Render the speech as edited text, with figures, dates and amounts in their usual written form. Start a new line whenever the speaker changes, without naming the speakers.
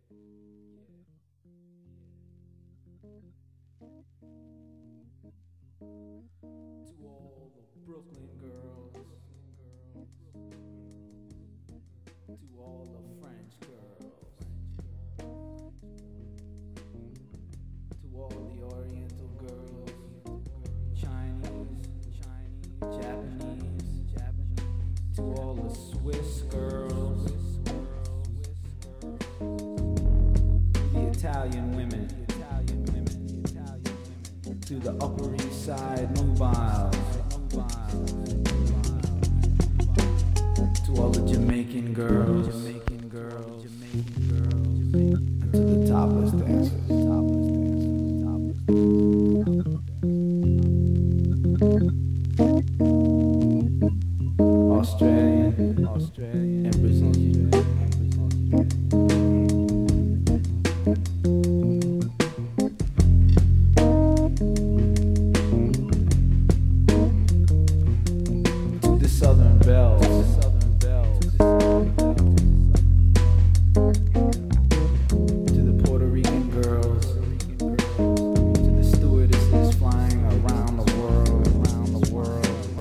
To all the Brooklyn girls, to all the French girls, to all the Oriental girls, Chinese, Japanese, to all the Swiss girls, the Italian women, to the Upper East Side nubiles, to all the Jamaican girls, and to the topless dancers. Australian, and Brazilian.